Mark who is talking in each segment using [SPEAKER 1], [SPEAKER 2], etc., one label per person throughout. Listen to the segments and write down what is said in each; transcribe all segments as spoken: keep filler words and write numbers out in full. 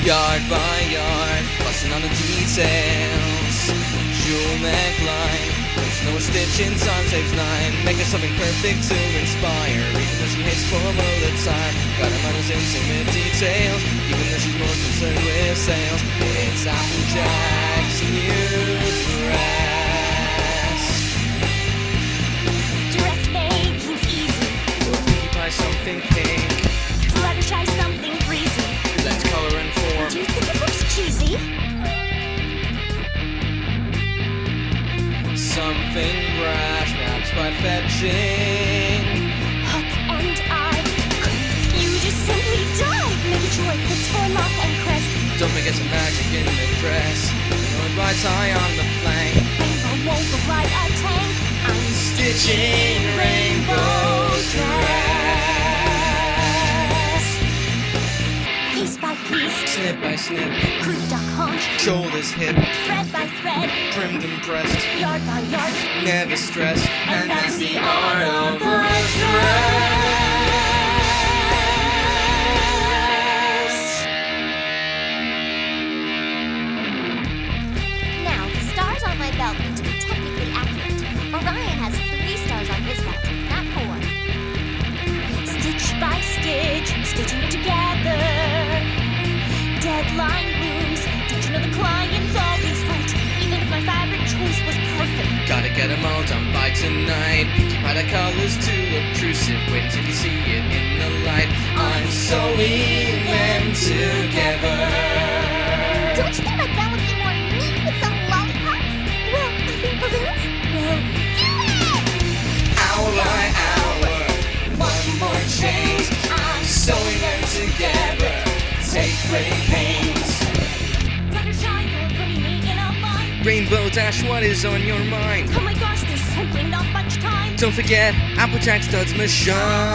[SPEAKER 1] Yard by yard, busting on the details. Jewel neckline, there's no stitching, sun saves nine. Making something perfect to inspire, even though she hates form all the time. Got her mind in intimate details, even though she's more concerned with sales. It's Applejack's new dress.
[SPEAKER 2] Dressmaking's easy.
[SPEAKER 1] We'll pinkie pie something pink.
[SPEAKER 2] Fluttershy something breezy.
[SPEAKER 1] Let's color and form.
[SPEAKER 2] Do you think it looks cheesy?
[SPEAKER 1] Something brash, perhaps by fetching.
[SPEAKER 2] Hook and eye. You just simply dive. Make it sure it fits for lock and crest.
[SPEAKER 1] Don't forget some magic in the dress. No, it rides high on the flank.
[SPEAKER 2] Rainbow won't go right a tank. I'm
[SPEAKER 1] Stitching rainbow's dress.
[SPEAKER 2] Piece by piece.
[SPEAKER 1] Snip by snip.
[SPEAKER 2] Croup duck haunch.
[SPEAKER 1] Shoulders hip.
[SPEAKER 2] Thread by thread.
[SPEAKER 1] Trimmed and pressed.
[SPEAKER 2] Yard by yard.
[SPEAKER 1] Never stressed.
[SPEAKER 2] And that's the art of the dress. Now, the stars on my belt need to be technically accurate. Orion has three stars on his belt, not four. Stitch by stitch, stitching it together. Deadline looms. Don't you know the client's always right? Even if my fabric choice was perfect.
[SPEAKER 1] Gotta get them all done by tonight. Pinkie pie, the colors too obtrusive. Wait until you see it in the light. I'm sewing them together.
[SPEAKER 2] Don't you think my gown would be more neat with some lollipops? Well, I think balloons will do it!
[SPEAKER 1] Hour by hour, one more change.
[SPEAKER 2] I'm
[SPEAKER 1] Sewing them together. Take great pains.
[SPEAKER 2] Fluttershy, you're putting me in a bind.
[SPEAKER 1] Rainbow Dash, what is on your mind?
[SPEAKER 2] Oh my gosh, there's simply not much time.
[SPEAKER 1] Don't forget Applejack Studs Machine.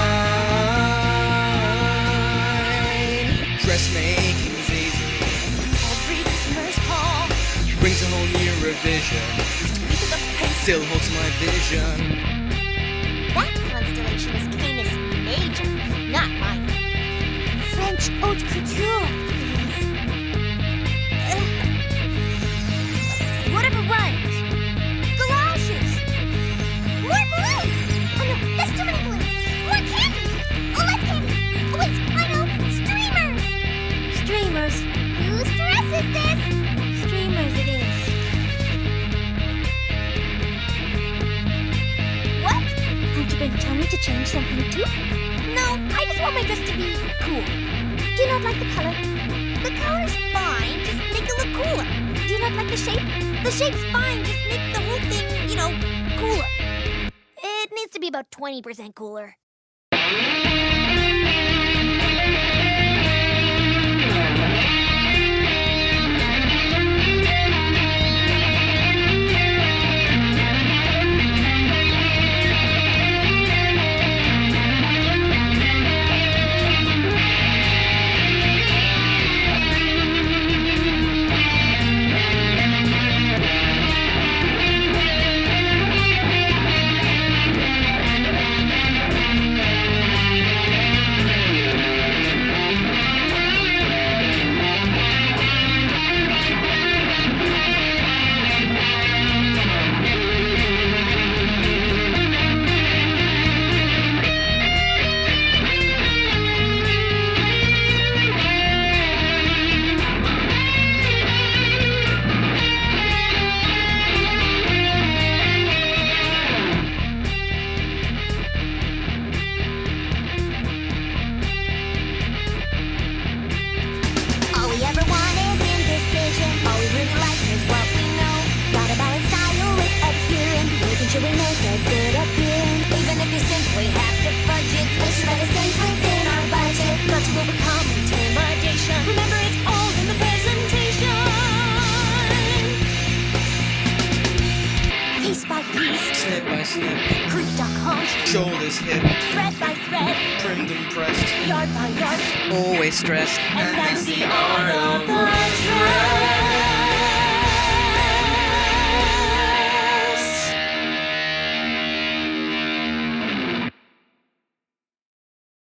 [SPEAKER 1] Dressmaking's easy.
[SPEAKER 2] Every customer's call.
[SPEAKER 1] Brings a whole new revision.
[SPEAKER 2] Look at the pace.
[SPEAKER 1] Still holds my vision.
[SPEAKER 2] That constellation is Canis Major, not minor. French haute couture, please. Ugh. Whatever rhymes. Galoshes. More balloons. Oh no, that's too many balloons. More candy. Oh, less candy. Oh wait, I know. Streamers. Streamers. Whose dress is this? Streamers it is. What? Aren't you going to tell me to change something too? No, I just want my dress to be cool. Do you not like the color? The color's fine, just make it look cooler. Do you not like the shape? The shape's fine, just make the whole thing, you know, cooler. It needs to be about twenty percent cooler. Should we make a good appearance? Even if you simply have to fudge it, make sure that it stays within our budget. Got to overcome intimidation. Remember, it's all in the presentation. Piece by piece,
[SPEAKER 1] Snip by snip.
[SPEAKER 2] croup duck haunch,
[SPEAKER 1] Shoulders hip.
[SPEAKER 2] thread by thread,
[SPEAKER 1] Trimmed and pressed.
[SPEAKER 2] yard by yard.
[SPEAKER 1] Always stressed.
[SPEAKER 2] And that's the art of the dress.